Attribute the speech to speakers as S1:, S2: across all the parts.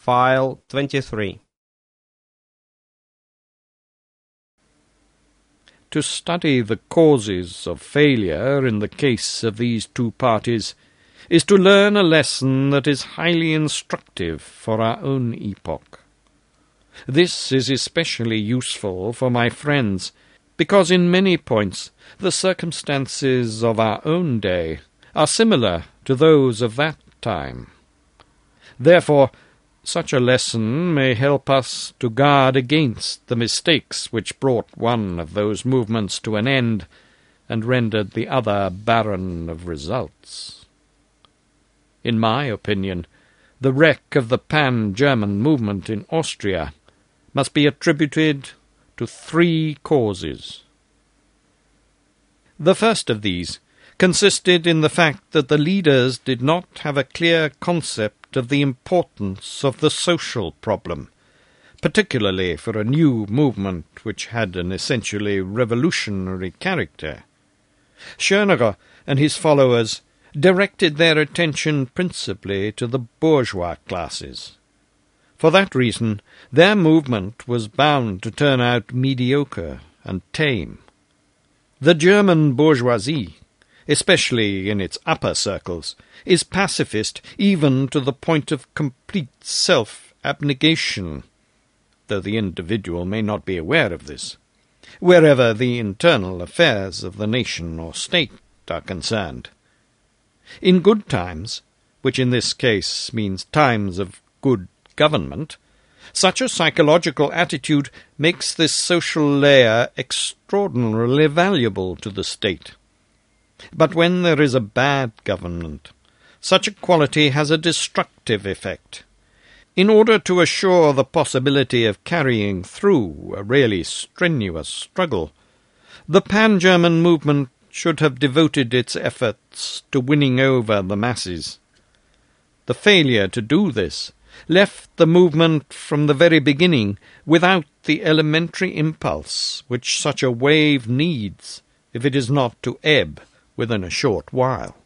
S1: File 23.
S2: To study the causes of failure in the case of these two parties is to learn a lesson that is highly instructive for our own epoch. This is especially useful for my friends, because in many points the circumstances of our own day are similar to those of that time. Therefore, such a lesson may help us to guard against the mistakes which brought one of those movements to an end and rendered the other barren of results. In my opinion, the wreck of the pan-German movement in Austria must be attributed to three causes. The first of these consisted in the fact that the leaders did not have a clear concept of the importance of the social problem, particularly for a new movement which had an essentially revolutionary character. Schönerer and his followers directed their attention principally to the bourgeois classes. For that reason, their movement was bound to turn out mediocre and tame. The German bourgeoisie, especially in its upper circles, is pacifist even to the point of complete self-abnegation, though the individual may not be aware of this, wherever the internal affairs of the nation or state are concerned. In good times, which in this case means times of good government, such a psychological attitude makes this social layer extraordinarily valuable to the state. But when there is a bad government, such a quality has a destructive effect. In order to assure the possibility of carrying through a really strenuous struggle, the pan-German movement should have devoted its efforts to winning over the masses. The failure to do this left the movement from the very beginning without the elementary impulse which such a wave needs if it is not to ebb within a short while.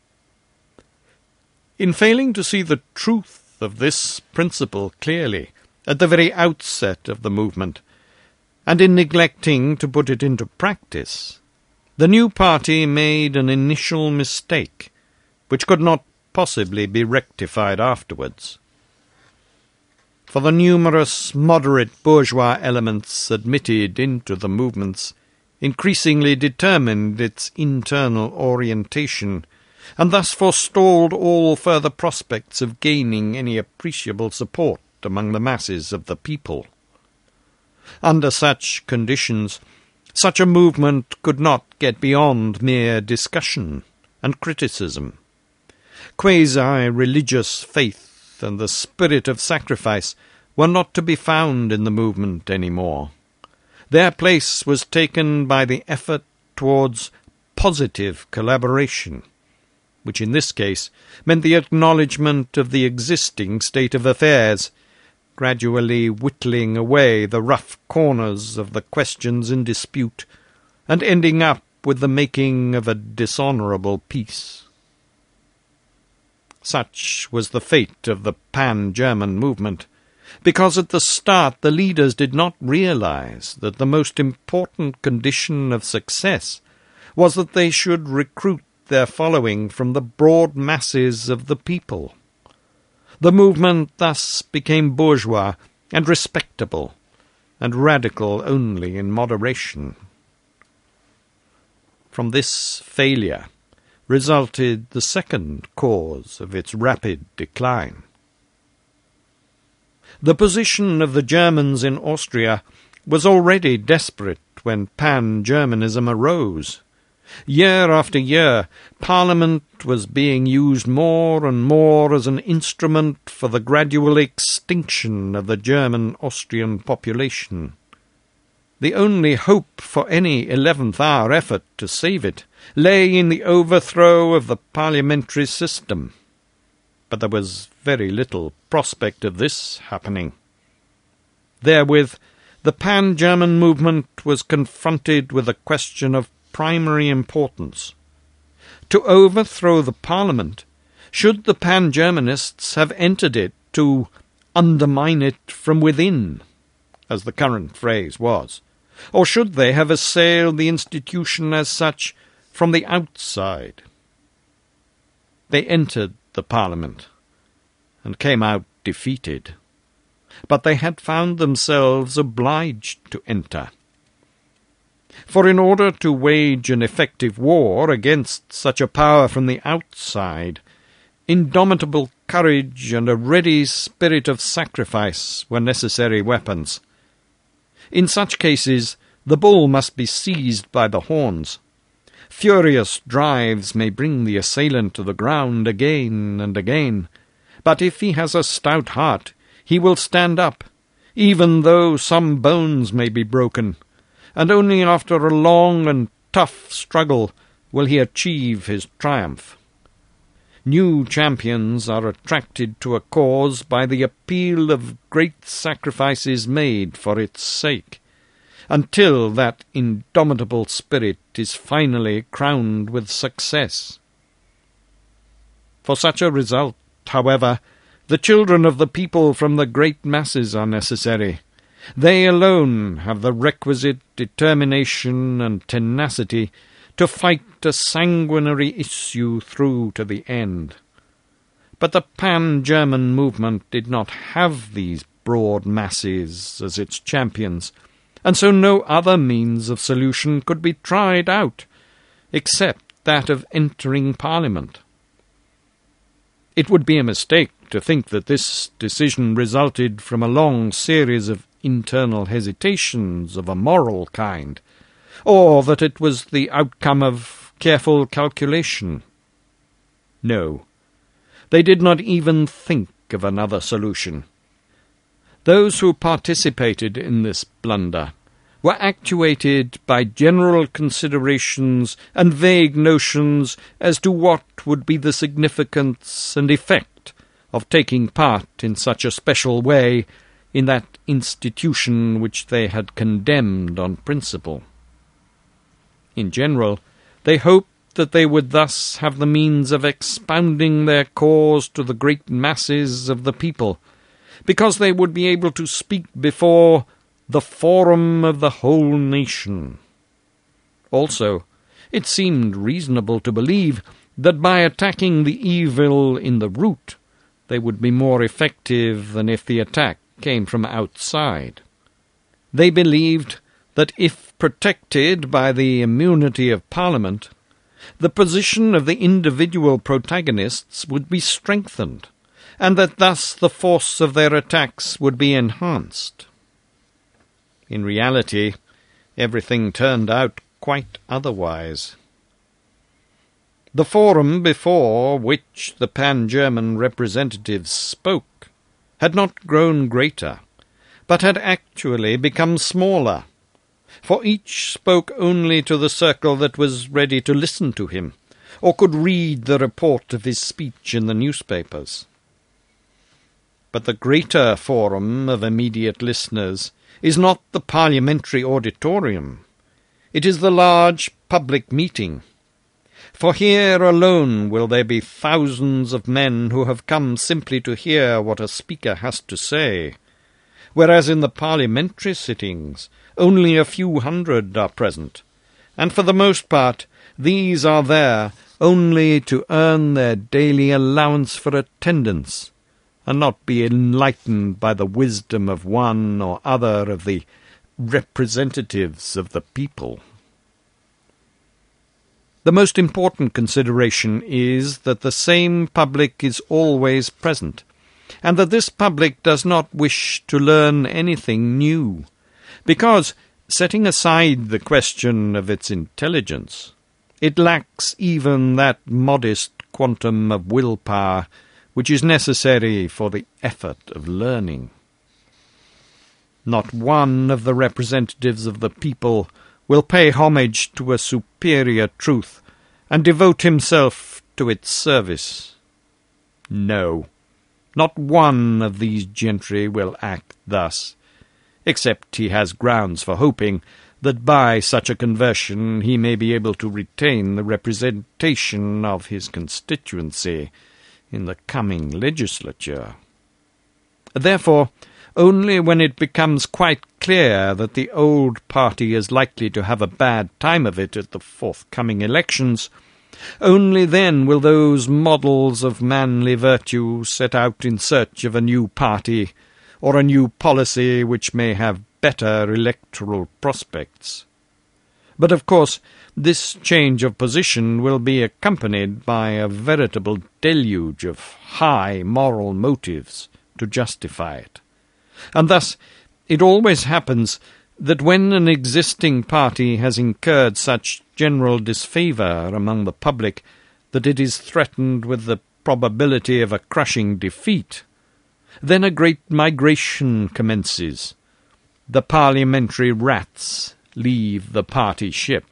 S2: In failing to see the truth of this principle clearly at the very outset of the movement, and in neglecting to put it into practice, the new party made an initial mistake which could not possibly be rectified afterwards. For the numerous moderate bourgeois elements admitted into the movements increasingly determined its internal orientation, and thus forestalled all further prospects of gaining any appreciable support among the masses of the people. Under such conditions, such a movement could not get beyond mere discussion and criticism. Quasi-religious faith and the spirit of sacrifice were not to be found in the movement any more. Their place was taken by the effort towards positive collaboration, which in this case meant the acknowledgement of the existing state of affairs, gradually whittling away the rough corners of the questions in dispute, and ending up with the making of a dishonourable peace. Such was the fate of the pan-German movement, because at the start the leaders did not realize that the most important condition of success was that they should recruit their following from the broad masses of the people. The movement thus became bourgeois and respectable, and radical only in moderation. From this failure resulted the second cause of its rapid decline. The position of the Germans in Austria was already desperate when pan-Germanism arose. Year after year, Parliament was being used more and more as an instrument for the gradual extinction of the German-Austrian population. The only hope for any 11th-hour effort to save it lay in the overthrow of the parliamentary system. But there was very little prospect of this happening. Therewith, the pan-German movement was confronted with a question of primary importance. To overthrow the Parliament, should the pan-Germanists have entered it to undermine it from within, as the current phrase was? Or should they have assailed the institution as such from the outside? They entered the Parliament, and came out defeated. But they had found themselves obliged to enter. For in order to wage an effective war against such a power from the outside, indomitable courage and a ready spirit of sacrifice were necessary weapons. In such cases, the bull must be seized by the horns. Furious drives may bring the assailant to the ground again and again, but if he has a stout heart, he will stand up, even though some bones may be broken, and only after a long and tough struggle will he achieve his triumph. New champions are attracted to a cause by the appeal of great sacrifices made for its sake, until that indomitable spirit is finally crowned with success. For such a result, however, the children of the people from the great masses are necessary. They alone have the requisite determination and tenacity to fight a sanguinary issue through to the end. But the Pan-German movement did not have these broad masses as its champions, and so no other means of solution could be tried out, except that of entering Parliament. It would be a mistake to think that this decision resulted from a long series of internal hesitations of a moral kind, or that it was the outcome of careful calculation. No, they did not even think of another solution. Those who participated in this blunder were actuated by general considerations and vague notions as to what would be the significance and effect of taking part in such a special way in that institution which they had condemned on principle. In general, they hoped that they would thus have the means of expounding their cause to the great masses of the people, because they would be able to speak before the forum of the whole nation. Also, it seemed reasonable to believe that by attacking the evil in the root, they would be more effective than if the attack came from outside. They believed that if protected by the immunity of Parliament, the position of the individual protagonists would be strengthened, and that thus the force of their attacks would be enhanced. In reality, everything turned out quite otherwise. The forum before which the Pan-German representatives spoke had not grown greater, but had actually become smaller, for each spoke only to the circle that was ready to listen to him, or could read the report of his speech in the newspapers. But the greater forum of immediate listeners is not the parliamentary auditorium. It is the large public meeting. For here alone will there be thousands of men who have come simply to hear what a speaker has to say, whereas in the parliamentary sittings only a few hundred are present, and for the most part these are there only to earn their daily allowance for attendance, and not be enlightened by the wisdom of one or other of the representatives of the people. The most important consideration is that the same public is always present, and that this public does not wish to learn anything new, because, setting aside the question of its intelligence, it lacks even that modest quantum of will-power which is necessary for the effort of learning. Not one of the representatives of the people will pay homage to a superior truth and devote himself to its service. No, not one of these gentry will act thus, except he has grounds for hoping that by such a conversion he may be able to retain the representation of his constituency in the coming legislature. Therefore, only when it becomes quite clear that the old party is likely to have a bad time of it at the forthcoming elections, only then will those models of manly virtue set out in search of a new party or a new policy which may have better electoral prospects. But of course this change of position will be accompanied by a veritable deluge of high moral motives to justify it. And thus it always happens that when an existing party has incurred such general disfavour among the public that it is threatened with the probability of a crushing defeat, then a great migration commences. The parliamentary rats leave the party ship.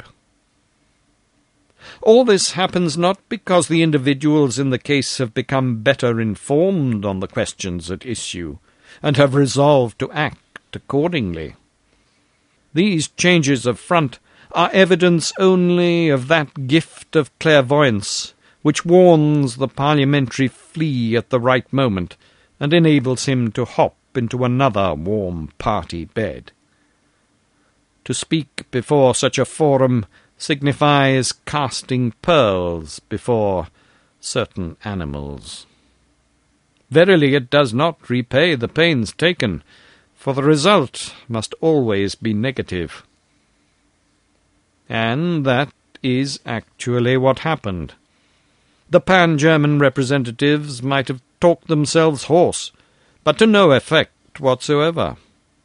S2: All this happens not because the individuals in the case have become better informed on the questions at issue, and have resolved to act accordingly. These changes of front are evidence only of that gift of clairvoyance which warns the parliamentary flea at the right moment, and enables him to hop into another warm party bed. To speak before such a forum signifies casting pearls before certain animals. Verily it does not repay the pains taken, for the result must always be negative. And that is actually what happened. The Pan-German representatives might have talked themselves hoarse, but to no effect whatsoever.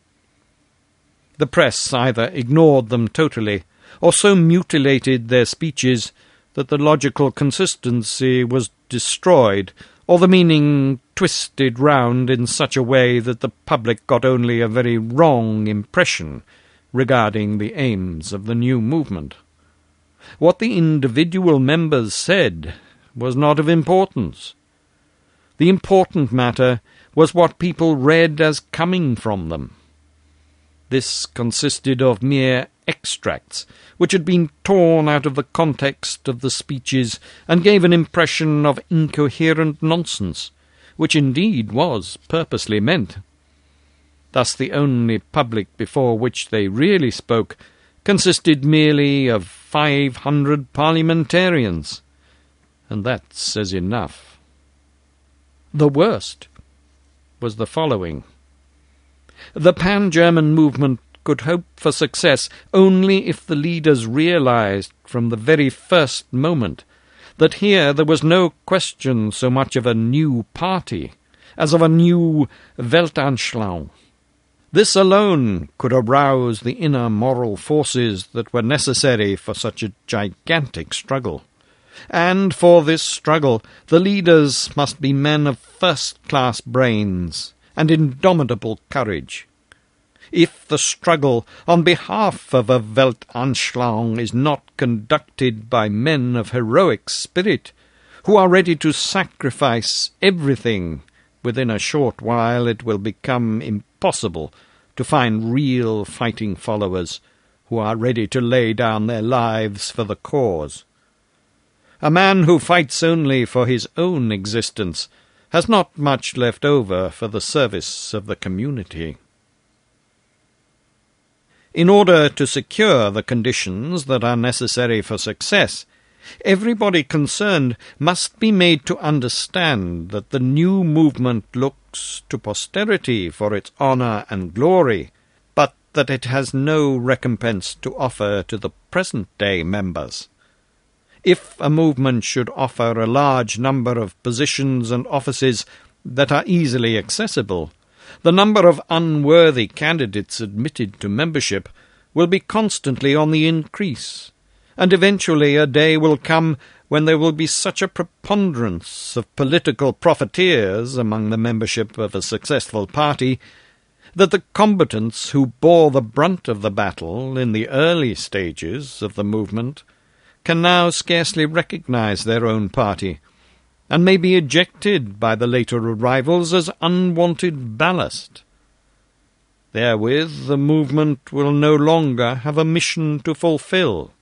S2: The press either ignored them totally, or so mutilated their speeches that the logical consistency was destroyed, or the meaning twisted round in such a way that the public got only a very wrong impression regarding the aims of the new movement. What the individual members said was not of importance. The important matter was what people read as coming from them. This consisted of mere extracts, which had been torn out of the context of the speeches and gave an impression of incoherent nonsense, which indeed was purposely meant. Thus the only public before which they really spoke consisted merely of 500 parliamentarians, and that says enough. The worst was the following. The Pan-German movement could hope for success only if the leaders realized from the very first moment that here there was no question so much of a new party as of a new Weltanschauung. This alone could arouse the inner moral forces that were necessary for such a gigantic struggle. And for this struggle the leaders must be men of first-class brains and indomitable courage. If the struggle on behalf of a Weltanschauung is not conducted by men of heroic spirit, who are ready to sacrifice everything, within a short while it will become impossible to find real fighting followers who are ready to lay down their lives for the cause. A man who fights only for his own existence has not much left over for the service of the community. In order to secure the conditions that are necessary for success, everybody concerned must be made to understand that the new movement looks to posterity for its honour and glory, but that it has no recompense to offer to the present-day members. If a movement should offer a large number of positions and offices that are easily accessible, the number of unworthy candidates admitted to membership will be constantly on the increase, and eventually a day will come when there will be such a preponderance of political profiteers among the membership of a successful party that the combatants who bore the brunt of the battle in the early stages of the movement can now scarcely recognize their own party, and may be ejected by the later arrivals as unwanted ballast. Therewith the movement will no longer have a mission to fulfill.